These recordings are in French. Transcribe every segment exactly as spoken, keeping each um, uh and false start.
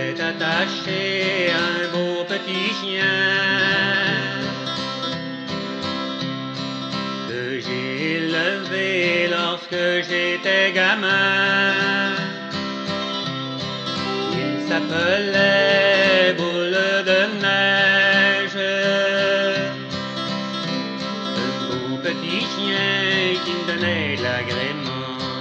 était attaché à un beau petit chien que j'ai élevé lorsque j'étais gamin. Il s'appelait Boule de Neige, un beau petit chien qui me donnait de l'agrément.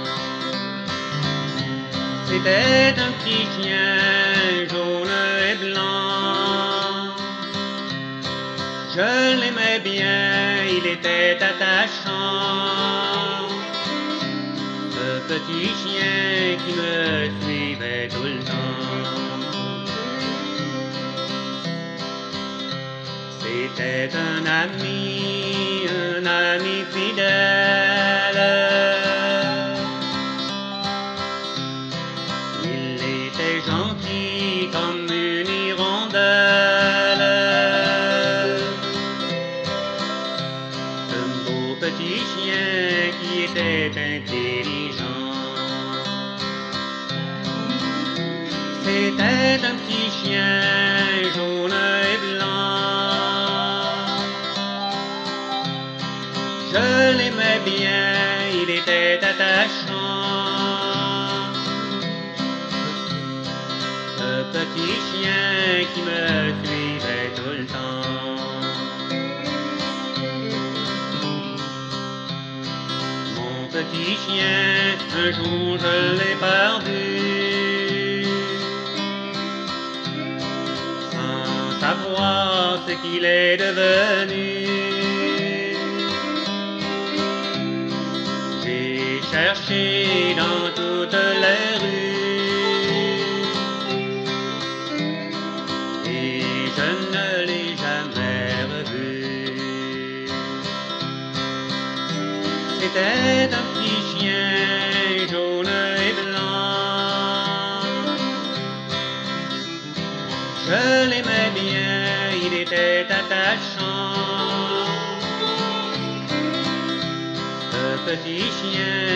C'était un petit chien jaune et blanc. Je l'aimais bien, il était attachant. Ce petit chien qui me suivait tout le temps. C'était un ami, un ami fidèle. Gentil comme une hirondelle, un beau petit chien qui était intelligent. C'était un petit chien jaune et blanc. Je l'aimais bien, il était attachant. Ce petit chien qui me suivait tout le temps. Mon petit chien, un jour je l'ai perdu, sans savoir ce qu'il est devenu. J'ai cherché dans toutes les rues, je ne l'ai jamais revu. C'était un petit chien jaune et blanc. Je l'aimais bien, il était attachant. Ce petit chien